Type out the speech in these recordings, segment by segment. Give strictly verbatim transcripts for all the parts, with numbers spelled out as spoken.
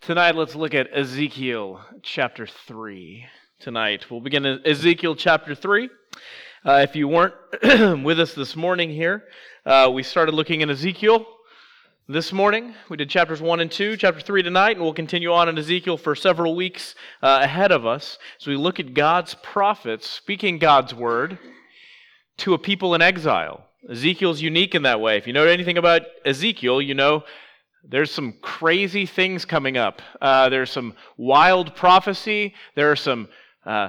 Tonight, let's look at Ezekiel chapter three. Tonight, we'll begin in Ezekiel chapter three. Uh, if you weren't with us this morning here, uh, we started looking at Ezekiel this morning. We did chapters one and two, chapter three tonight, and we'll continue on in Ezekiel for several weeks uh, ahead of us as we look at God's prophets speaking God's word to a people in exile. Ezekiel's unique in that way. If you know anything about Ezekiel, you know there's some crazy things coming up. Uh, there's some wild prophecy. There are some uh,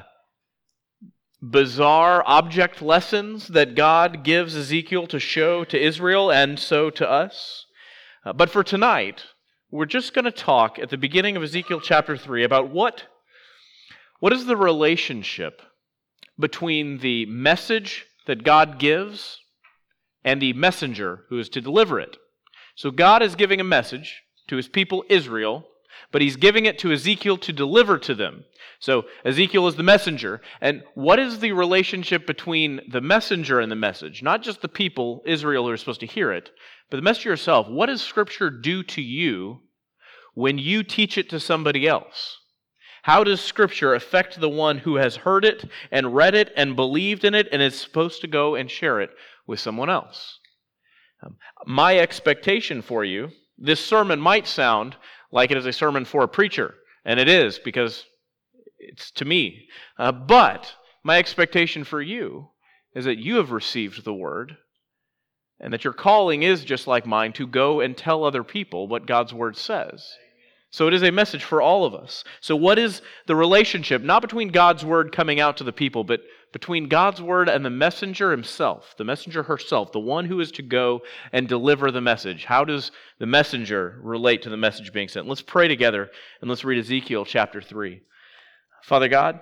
bizarre object lessons that God gives Ezekiel to show to Israel and so to us. Uh, but for tonight, we're just going to talk at the beginning of Ezekiel chapter three about what, what is the relationship between the message that God gives and the messenger who is to deliver it. So God is giving a message to his people Israel, but he's giving it to Ezekiel to deliver to them. So Ezekiel is the messenger. And what is the relationship between the messenger and the message? Not just the people, Israel, who are supposed to hear it, but the messenger yourself. What does Scripture do to you when you teach it to somebody else? How does Scripture affect the one who has heard it and read it and believed in it and is supposed to go and share it with someone else? Um, my expectation for you, this sermon might sound like it is a sermon for a preacher, and it is because it's to me. Uh, but my expectation for you is that you have received the word and that your calling is just like mine to go and tell other people what God's word says. So it is a message for all of us. So what is the relationship, not between God's word coming out to the people, but between God's word and the messenger himself, the messenger herself, the one who is to go and deliver the message? How does the messenger relate to the message being sent? Let's pray together and let's read Ezekiel chapter three. Father God,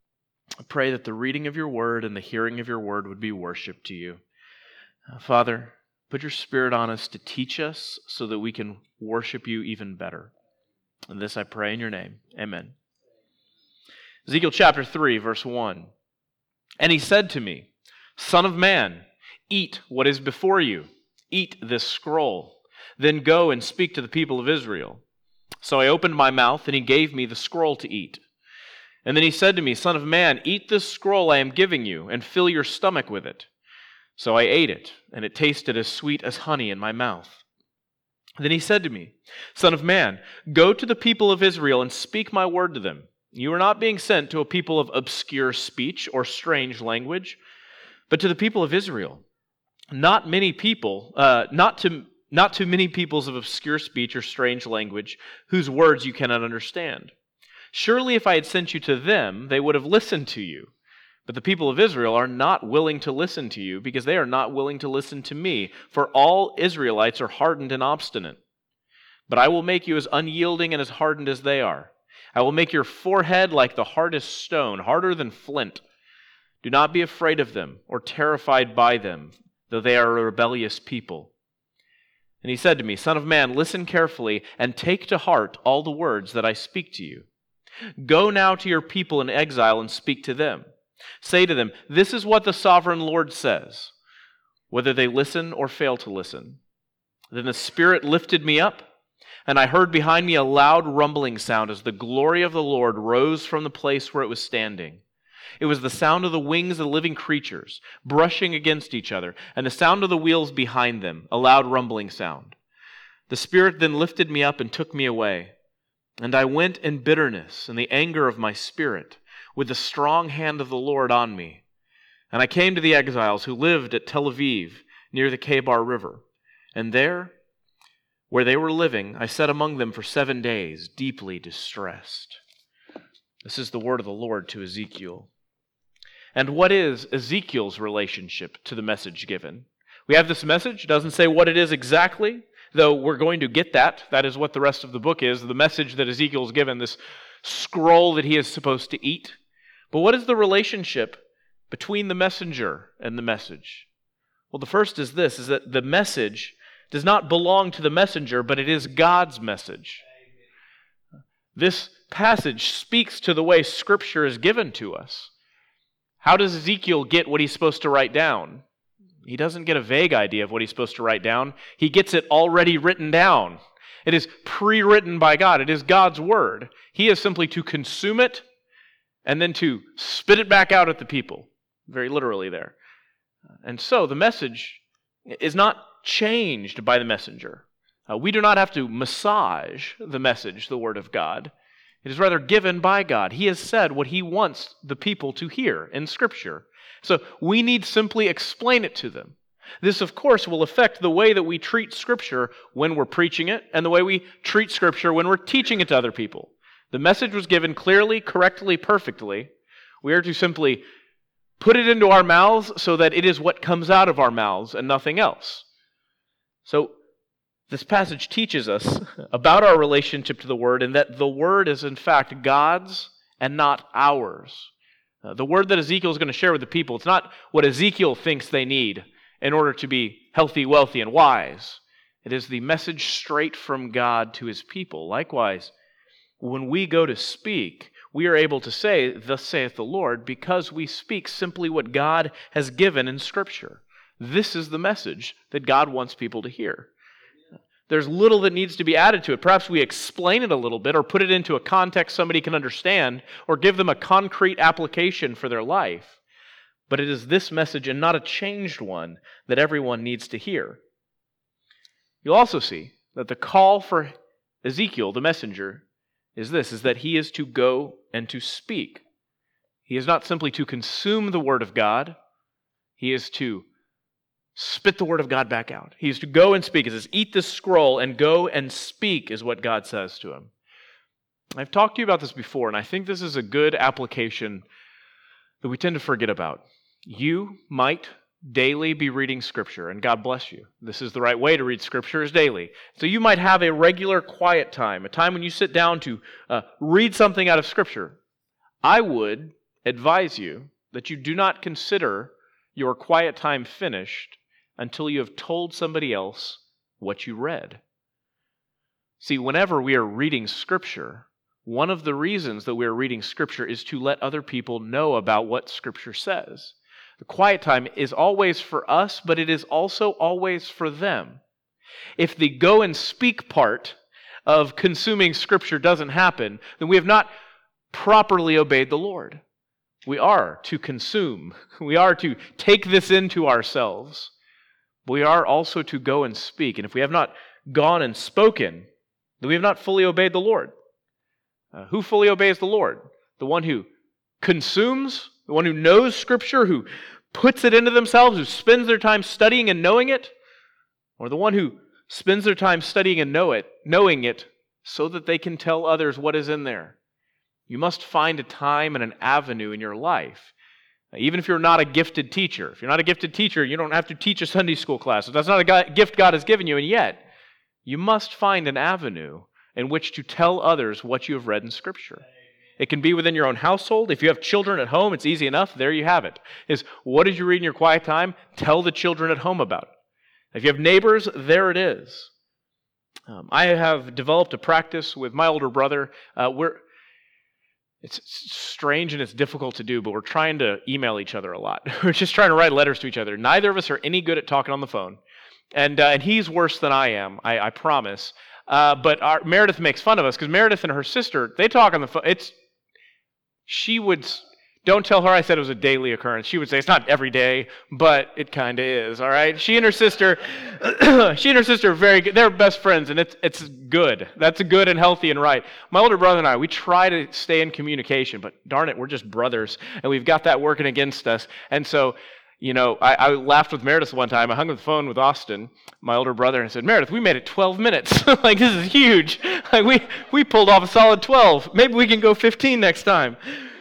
I pray that the reading of your word and the hearing of your word would be worship to you. Uh, Father, put your Spirit on us to teach us so that we can worship you even better. And this I pray in your name. Amen. Ezekiel chapter three, verse one. And he said to me, Son of man, eat what is before you. Eat this scroll. Then go and speak to the people of Israel. So I opened my mouth, and he gave me the scroll to eat. And then he said to me, Son of man, eat this scroll I am giving you, and fill your stomach with it. So I ate it, and it tasted as sweet as honey in my mouth. Then he said to me, Son of man, go to the people of Israel and speak my word to them. You are not being sent to a people of obscure speech or strange language, but to the people of Israel. Not many people, uh, not to not to many peoples of obscure speech or strange language, whose words you cannot understand. Surely if I had sent you to them, they would have listened to you. But the people of Israel are not willing to listen to you because they are not willing to listen to me, for all Israelites are hardened and obstinate. But I will make you as unyielding and as hardened as they are. I will make your forehead like the hardest stone, harder than flint. Do not be afraid of them or terrified by them, though they are a rebellious people. And he said to me, Son of man, listen carefully and take to heart all the words that I speak to you. Go now to your people in exile and speak to them. Say to them, this is what the sovereign Lord says, whether they listen or fail to listen. Then the Spirit lifted me up, and I heard behind me a loud rumbling sound as the glory of the Lord rose from the place where it was standing. It was the sound of the wings of the living creatures brushing against each other, and the sound of the wheels behind them, a loud rumbling sound. The Spirit then lifted me up and took me away, and I went in bitterness and the anger of my spirit, with the strong hand of the Lord on me. And I came to the exiles who lived at Tel Aviv, near the Kebar River. And there, where they were living, I sat among them for seven days, deeply distressed. This is the word of the Lord to Ezekiel. And what is Ezekiel's relationship to the message given? We have this message. It doesn't say what it is exactly, though we're going to get that. That is what the rest of the book is, the message that Ezekiel's given, this scroll that he is supposed to eat. But what is the relationship between the messenger and the message? Well, the first is this, is that the message does not belong to the messenger, but it is God's message. This passage speaks to the way Scripture is given to us. How does Ezekiel get what he's supposed to write down? He doesn't get a vague idea of what he's supposed to write down. He gets it already written down. It is pre-written by God. It is God's word. He is simply to consume it and then to spit it back out at the people, very literally there. And so the message is not changed by the messenger. Uh, we do not have to massage the message, the word of God. It is rather given by God. He has said what he wants the people to hear in Scripture. So we need simply explain it to them. This, of course, will affect the way that we treat Scripture when we're preaching it and the way we treat Scripture when we're teaching it to other people. The message was given clearly, correctly, perfectly. We are to simply put it into our mouths so that it is what comes out of our mouths and nothing else. So this passage teaches us about our relationship to the Word and that the Word is in fact God's and not ours. Uh, the Word that Ezekiel is going to share with the people, it's not what Ezekiel thinks they need in order to be healthy, wealthy, and wise. It is the message straight from God to his people. Likewise, when we go to speak, we are able to say, "Thus saith the Lord," because we speak simply what God has given in Scripture. This is the message that God wants people to hear. There's little that needs to be added to it. Perhaps we explain it a little bit or put it into a context somebody can understand or give them a concrete application for their life. But it is this message and not a changed one that everyone needs to hear. You'll also see that the call for Ezekiel, the messenger, is this, is that he is to go and to speak. He is not simply to consume the Word of God. He is to spit the Word of God back out. He is to go and speak. It says, eat this scroll and go and speak is what God says to him. I've talked to you about this before, and I think this is a good application that we tend to forget about. You might daily be reading Scripture, and God bless you. This is the right way to read Scripture, is daily. So you might have a regular quiet time, a time when you sit down to uh, read something out of Scripture. I would advise you that you do not consider your quiet time finished until you have told somebody else what you read. See, whenever we are reading Scripture, one of the reasons that we are reading Scripture is to let other people know about what Scripture says. The quiet time is always for us, but it is also always for them. If the go and speak part of consuming Scripture doesn't happen, then we have not properly obeyed the Lord. We are to consume. We are to take this into ourselves. We are also to go and speak. And if we have not gone and spoken, then we have not fully obeyed the Lord. Uh, who fully obeys the Lord? The one who consumes, the one who knows Scripture, who puts it into themselves, who spends their time studying and knowing it, or the one who spends their time studying and know it, knowing it so that they can tell others what is in there. You must find a time and an avenue in your life. Even if you're not a gifted teacher. If you're not a gifted teacher, you don't have to teach a Sunday school class. If that's not a gift God has given you, and yet, you must find an avenue in which to tell others what you have read in Scripture. It can be within your own household. If you have children at home, it's easy enough. There you have it. Is what did you read in your quiet time? Tell the children at home about it. If you have neighbors, there it is. Um, I have developed a practice with my older brother. Uh, we're It's strange and it's difficult to do, but we're trying to email each other a lot. We're just trying to write letters to each other. Neither of us are any good at talking on the phone. And uh, and he's worse than I am, I, I promise. Uh, but our, Meredith makes fun of us because Meredith and her sister, they talk on the phone. It's, she would, don't tell her I said it was a daily occurrence. She would say it's not every day, but it kind of is, all right? She and her sister, she and her sister are very good. They're best friends, and it's it's good. That's good and healthy and right. My older brother and I, we try to stay in communication, but darn it, we're just brothers, and we've got that working against us. And so, you know, I, I laughed with Meredith one time. I hung up the phone with Austin, my older brother, and said, "Meredith, we made it twelve minutes. Like, this is huge. Like, we, we pulled off a solid twelve. Maybe we can go fifteen next time."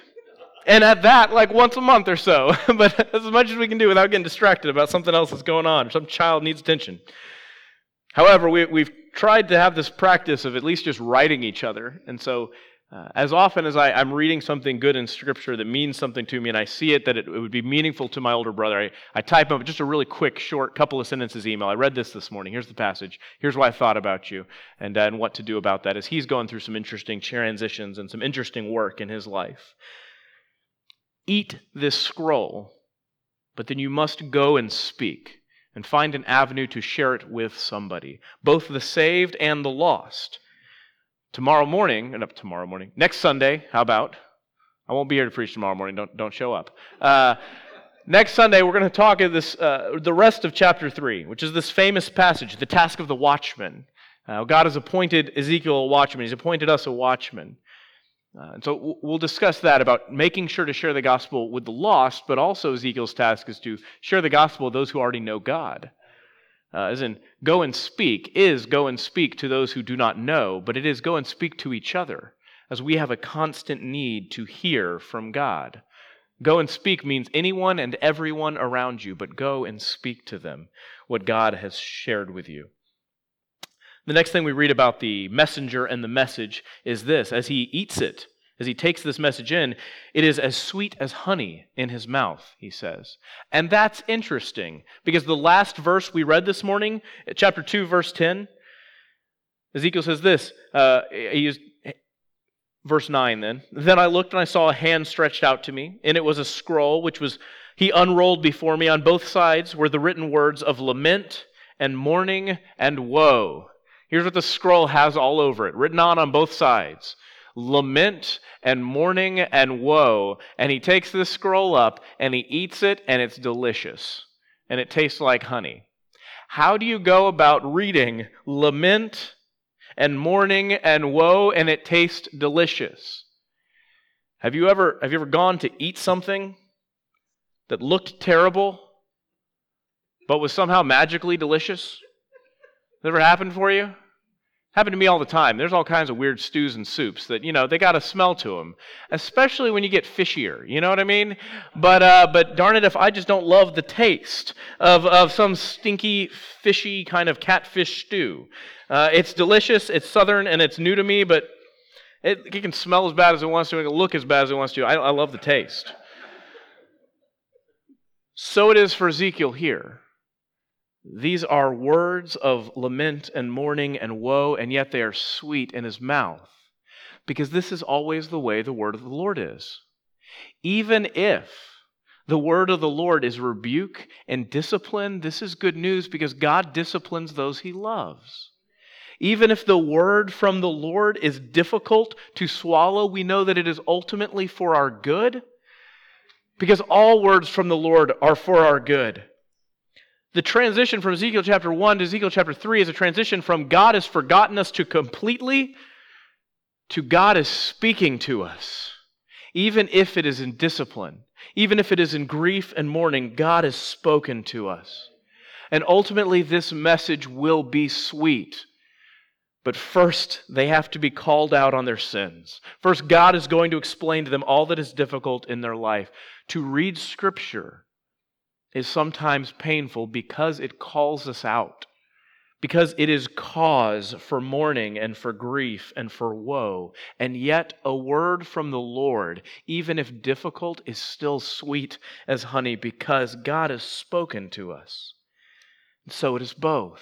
And at that, like once a month or so. But as much as we can do without getting distracted about something else that's going on, or some child needs attention. However, we, we've tried to have this practice of at least just writing each other. And so uh, as often as I, I'm reading something good in Scripture that means something to me, and I see it that it, it would be meaningful to my older brother, I, I type up just a really quick, short couple of sentences email. I read this this morning. Here's the passage. Here's what I thought about you, and, uh, and what to do about that, as he's going through some interesting transitions and some interesting work in his life. Eat this scroll, but then you must go and speak. and find an avenue to share it with somebody, both the saved and the lost. Tomorrow morning, and up tomorrow morning, next Sunday, how about? I won't be here to preach tomorrow morning, don't, don't show up. Uh, next Sunday, we're going to talk of this, uh, the rest of chapter three, which is this famous passage, the task of the watchman. Uh, God has appointed Ezekiel a watchman. He's appointed us a watchman. Uh, and so we'll discuss that about making sure to share the gospel with the lost, but also Ezekiel's task is to share the gospel with those who already know God. Uh, as in, go and speak is go and speak to those who do not know, but it is go and speak to each other, as we have a constant need to hear from God. Go and speak means anyone and everyone around you, but go and speak to them what God has shared with you. The next thing we read about the messenger and the message is this. As he eats it, as he takes this message in, it is as sweet as honey in his mouth, he says. And that's interesting, because the last verse we read this morning, chapter two, verse ten, Ezekiel says this, uh, he used verse nine then. Then I looked and I saw a hand stretched out to me, and it was a scroll which was, he unrolled before me. On both sides were the written words of lament and mourning and woe. Here's what the scroll has all over it, written on on both sides. Lament and mourning and woe. And he takes this scroll up and he eats it, and it's delicious. And it tastes like honey. How do you go about reading lament and mourning and woe, and it tastes delicious? Have you ever, have you ever gone to eat something that looked terrible, but was somehow magically delicious? Has ever happened for you? Happened to me all the time. There's all kinds of weird stews and soups that, you know, they got a smell to them, especially when you get fishier, you know what I mean? But uh, but darn it, if I just don't love the taste of, of some stinky, fishy kind of catfish stew. Uh, it's delicious, it's southern, and it's new to me, but it, it can smell as bad as it wants to, it can look as bad as it wants to. I, I love the taste. So it is for Ezekiel here. These are words of lament and mourning and woe, and yet they are sweet in his mouth, because this is always the way the word of the Lord is. Even if the word of the Lord is rebuke and discipline, this is good news, because God disciplines those he loves. Even if the word from the Lord is difficult to swallow, we know that it is ultimately for our good, because all words from the Lord are for our good. The transition from Ezekiel chapter one to Ezekiel chapter three is a transition from God has forgotten us to completely to God is speaking to us. Even if it is in discipline, even if it is in grief and mourning, God has spoken to us. And ultimately this message will be sweet. But first, they have to be called out on their sins. First, God is going to explain to them all that is difficult in their life. To read Scripture is sometimes painful because it calls us out, because it is cause for mourning and for grief and for woe. And yet a word from the Lord, even if difficult, is still sweet as honey because God has spoken to us. And so it is both.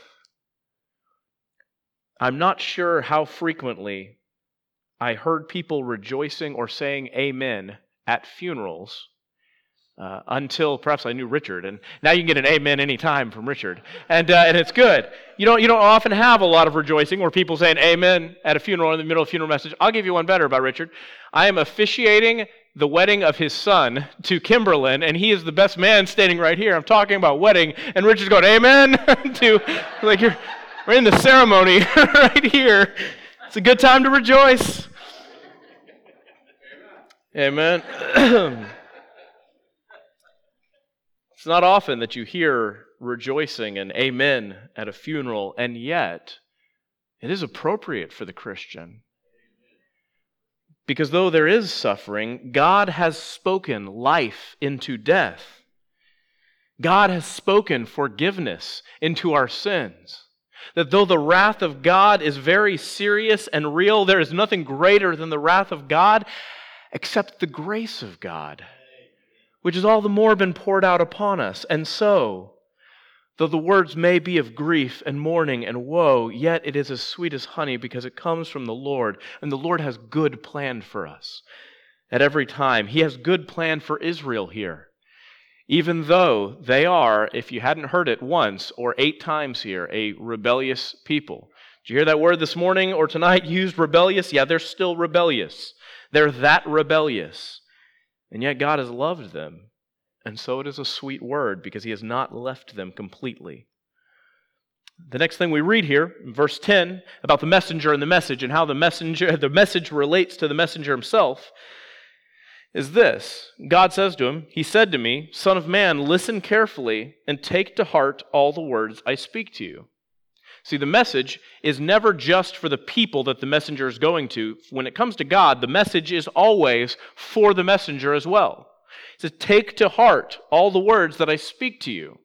I'm not sure how frequently I heard people rejoicing or saying amen at funerals Uh, until perhaps I knew Richard, and now you can get an amen anytime from Richard, and uh, and it's good. You don't you don't often have a lot of rejoicing where people saying amen at a funeral in the middle of a funeral message. I'll give you one better about Richard. I am officiating the wedding of his son to Kimberlyn, and he is the best man standing right here. I'm talking about wedding, and Richard's going amen to like you're we're in the ceremony right here. It's a good time to rejoice. Amen. It's not often that you hear rejoicing and amen at a funeral, and yet it is appropriate for the Christian. Because though there is suffering, God has spoken life into death. God has spoken forgiveness into our sins. That though the wrath of God is very serious and real, there is nothing greater than the wrath of God except the grace of God, which has all the more been poured out upon us. And so, though the words may be of grief and mourning and woe, yet it is as sweet as honey because it comes from the Lord, and the Lord has good planned for us at every time. He has good plan for Israel here. even though they are, if you hadn't heard it once or eight times here, a rebellious people. Did you hear that word this morning or tonight used, rebellious? Yeah, they're still rebellious. They're that rebellious. And yet God has loved them. And so it is a sweet word because he has not left them completely. The next thing we read here, in verse ten, about the messenger and the message and how the messenger, the message relates to the messenger himself, is this. God says to him, he said to me, Son of man, listen carefully and take to heart all the words I speak to you. See, the message is never just for the people that the messenger is going to. When it comes to God, the message is always for the messenger as well. He says, take to heart all the words that I speak to you.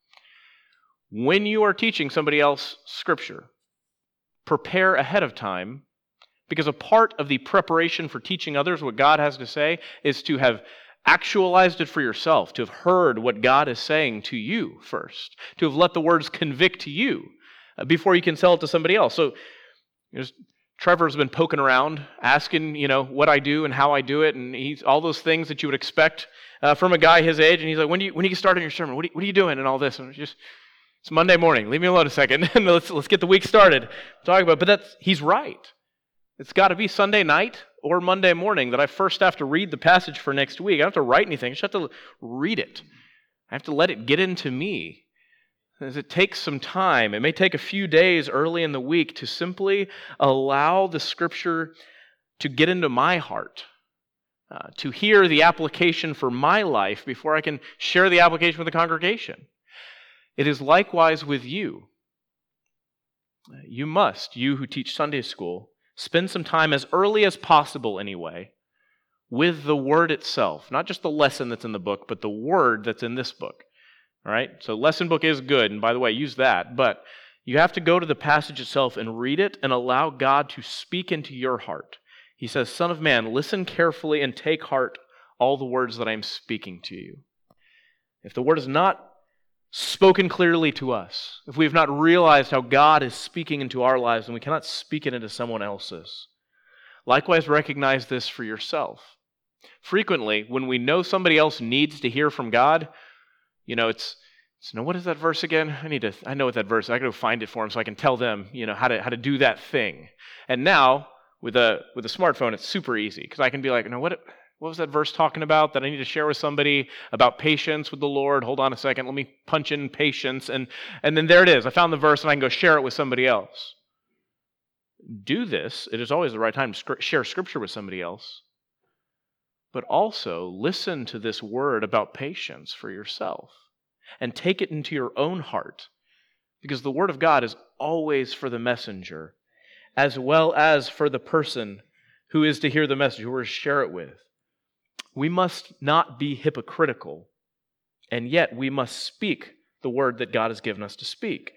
When you are teaching somebody else Scripture, prepare ahead of time, because a part of the preparation for teaching others what God has to say is to have actualized it for yourself, to have heard what God is saying to you first, to have let the words convict you before you can sell it to somebody else. So, you know, Trevor's been poking around, asking, you know, what I do and how I do it, and he's all those things that you would expect uh, from a guy his age. And he's like, "When do you when do you start on your sermon? What, do you, what are you doing?" And all this, and it's just it's Monday morning. Leave me alone a second, and let's let's get the week started. Talk about, but that's he's right. It's got to be Sunday night or Monday morning that I first have to read the passage for next week. I don't have to write anything. I just have to read it. I have to let it get into me. As it takes some time, it may take a few days early in the week to simply allow the Scripture to get into my heart, uh, to hear the application for my life before I can share the application with the congregation. It is likewise with you. You must, you who teach Sunday school, spend some time as early as possible anyway with the Word itself, not just the lesson that's in the book, but the Word that's in this book. All right, so lesson book is good, and by the way, use that, but you have to go to the passage itself and read it and allow God to speak into your heart. He says, Son of man, listen carefully and take heart all the words that I am speaking to you. If the word is not spoken clearly to us, if we have not realized how God is speaking into our lives, then we cannot speak it into someone else's. Likewise, recognize this for yourself. Frequently, when we know somebody else needs to hear from God, You know, it's, it's, no, what is that verse again? I need to, I know what that verse is. I got to go find it for them so I can tell them, you know, how to, how to do that thing. And now, with a, with a smartphone, it's super easy because I can be like, no, what, what was that verse talking about that I need to share with somebody about patience with the Lord? Hold on a second. Let me punch in patience. And, and then there it is. I found the verse and I can go share it with somebody else. Do this. It is always the right time to share Scripture with somebody else. But also listen to this word about patience for yourself and take it into your own heart, because the word of God is always for the messenger as well as for the person who is to hear the message, who we're to share it with. We must not be hypocritical, and yet we must speak the word that God has given us to speak.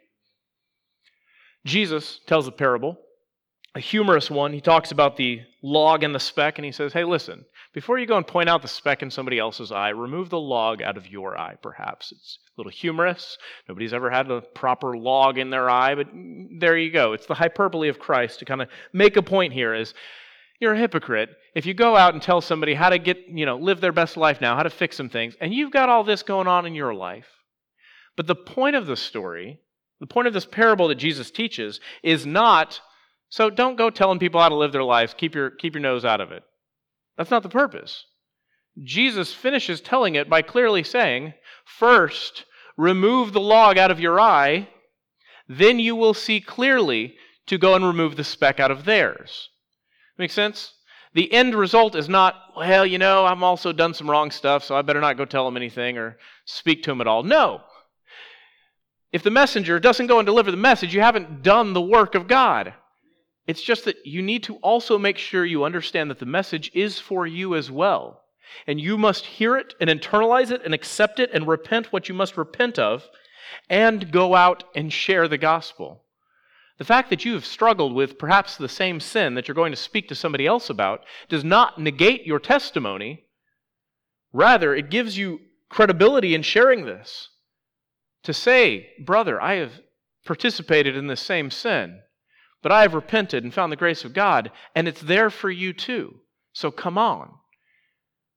Jesus tells a parable, a humorous one. He talks about the log and the speck, and he says, hey, listen, before you go and point out the speck in somebody else's eye, remove the log out of your eye, perhaps. It's a little humorous. Nobody's ever had a proper log in their eye, but there you go. It's the hyperbole of Christ to kind of make a point here is, you're a hypocrite if you go out and tell somebody how to get, you know, live their best life now, how to fix some things, and you've got all this going on in your life. But the point of the story, the point of this parable that Jesus teaches is not, so don't go telling people how to live their lives, keep your, keep your nose out of it. That's not the purpose. Jesus finishes telling it by clearly saying, first, remove the log out of your eye, then you will see clearly to go and remove the speck out of theirs. Make sense? The end result is not, well, you know, I've also done some wrong stuff, so I better not go tell them anything or speak to them at all. No. If the messenger doesn't go and deliver the message, you haven't done the work of God. It's just that you need to also make sure you understand that the message is for you as well. And you must hear it and internalize it and accept it and repent what you must repent of and go out and share the gospel. The fact that you have struggled with perhaps the same sin that you're going to speak to somebody else about does not negate your testimony. Rather, it gives you credibility in sharing this. To say, brother, I have participated in this same sin, but I have repented and found the grace of God, and it's there for you too. So come on.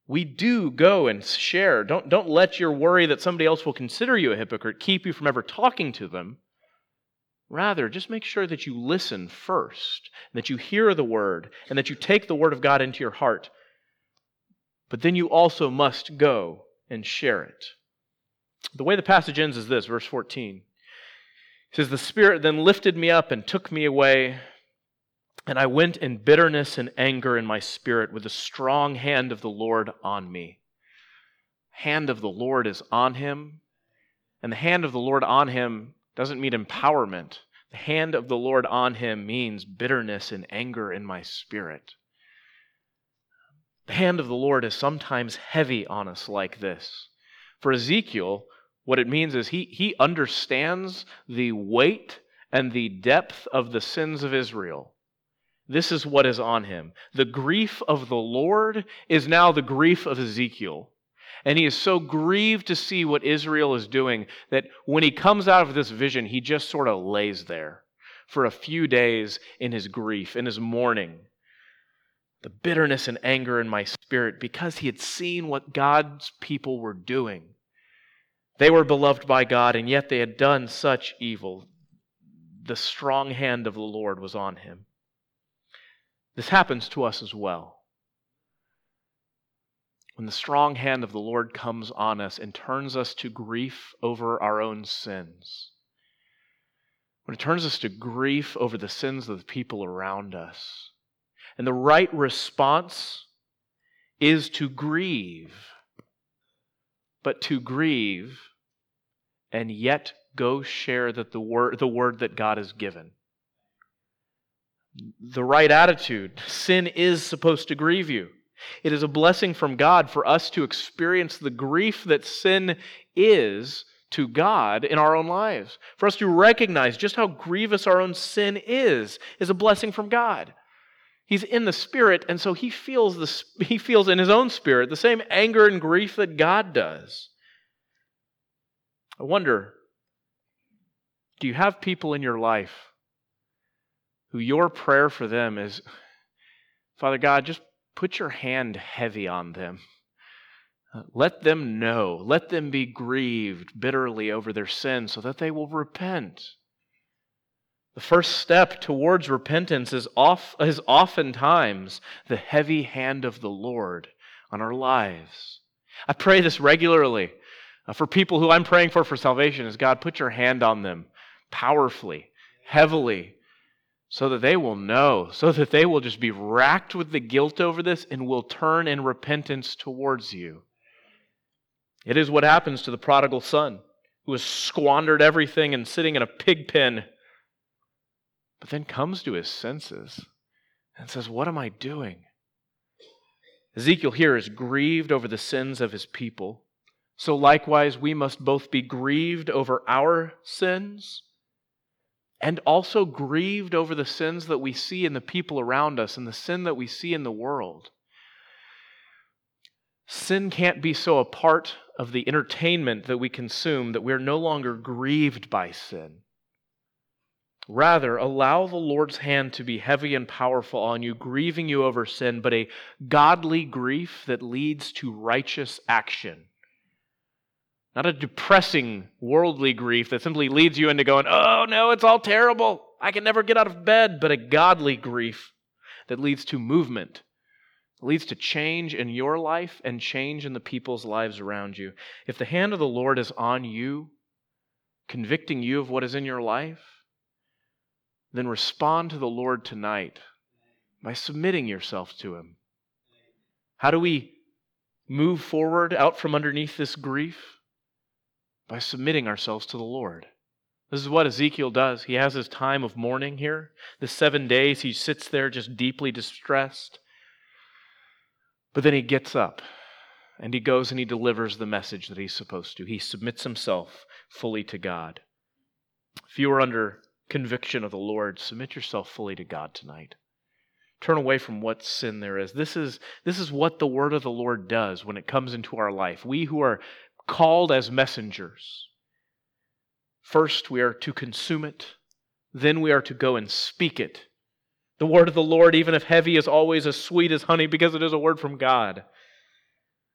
we do go and share. Don't, don't let your worry that somebody else will consider you a hypocrite keep you from ever talking to them. Rather, just make sure that you listen first, and that you hear the word, and that you take the word of God into your heart. But then you also must go and share it. The way the passage ends is this, verse fourteen. It says, "The Spirit then lifted me up and took me away, and I went in bitterness and anger in my spirit with the strong hand of the Lord on me." Hand of the Lord is on him, and the hand of the Lord on him doesn't mean empowerment. The hand of the Lord on him means bitterness and anger in my spirit. The hand of the Lord is sometimes heavy on us like this. For Ezekiel, what it means is he, he understands the weight and the depth of the sins of Israel. This is what is on him. The grief of the Lord is now the grief of Ezekiel. And he is so grieved to see what Israel is doing that when he comes out of this vision, he just sort of lays there for a few days in his grief, in his mourning. The bitterness and anger in my spirit because he had seen what God's people were doing. They were beloved by God, and yet they had done such evil. The strong hand of the Lord was on him. This happens to us as well. When the strong hand of the Lord comes on us and turns us to grief over our own sins, when it turns us to grief over the sins of the people around us, and the right response is to grieve, but to grieve and yet go share that the word, the word that God has given. The right attitude. Sin is supposed to grieve you. It is a blessing from God for us to experience the grief that sin is to God in our own lives. For us to recognize just how grievous our own sin is, is a blessing from God. He's in the Spirit, and so he feels the, he feels in his own spirit the same anger and grief that God does. I wonder, do you have people in your life who your prayer for them is, Father God, just put your hand heavy on them. Let them know, let them be grieved bitterly over their sin so that they will repent. The first step towards repentance is, off, is oftentimes the heavy hand of the Lord on our lives. I pray this regularly uh, for people who I'm praying for for salvation is, God, put your hand on them powerfully, heavily, so that they will know, so that they will just be racked with the guilt over this and will turn in repentance towards you. It is what happens to the prodigal son, who has squandered everything and sitting in a pig pen, but then comes to his senses and says, what am I doing? Ezekiel here is grieved over the sins of his people. So likewise, we must both be grieved over our sins and also grieved over the sins that we see in the people around us and the sin that we see in the world. Sin can't be so a part of the entertainment that we consume that we're no longer grieved by sin. Rather, allow the Lord's hand to be heavy and powerful on you, grieving you over sin, but a godly grief that leads to righteous action. Not a depressing worldly grief that simply leads you into going, oh no, it's all terrible. I can never get out of bed. But a godly grief that leads to movement, leads to change in your life and change in the people's lives around you. If the hand of the Lord is on you, convicting you of what is in your life, then respond to the Lord tonight by submitting yourself to Him. How do we move forward out from underneath this grief? By submitting ourselves to the Lord. This is what Ezekiel does. He has his time of mourning here. The seven days he sits there just deeply distressed. But then he gets up and he goes and he delivers the message that he's supposed to. He submits himself fully to God. If you are under conviction of the Lord, submit yourself fully to God tonight. Turn away from what sin there is. This is, this is what the word of the Lord does when it comes into our life. We who are called as messengers. First, we are to consume it. Then we are to go and speak it. The word of the Lord, even if heavy, is always as sweet as honey because it is a word from God.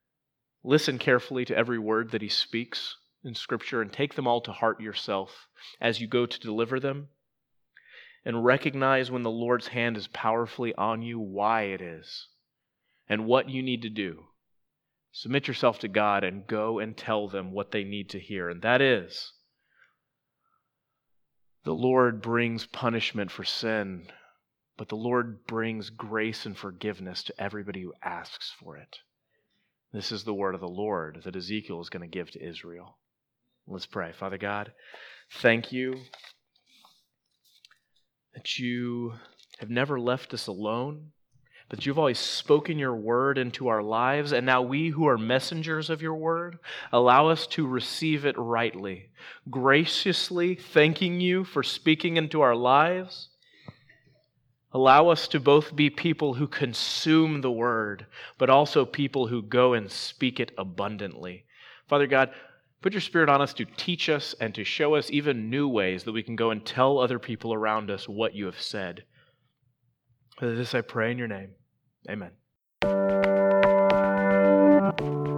Listen carefully to every word that he speaks in Scripture and take them all to heart yourself as you go to deliver them. And recognize when the Lord's hand is powerfully on you, why it is, and what you need to do. Submit yourself to God and go and tell them what they need to hear. And that is, the Lord brings punishment for sin, but the Lord brings grace and forgiveness to everybody who asks for it. This is the word of the Lord that Ezekiel is going to give to Israel. Let's pray. Father God, thank you that you have never left us alone, but you've always spoken your word into our lives, and now we who are messengers of your word, allow us to receive it rightly, graciously thanking you for speaking into our lives. Allow us to both be people who consume the word, but also people who go and speak it abundantly. Father God, put your Spirit on us to teach us and to show us even new ways that we can go and tell other people around us what you have said. For this I pray in your name. Amen.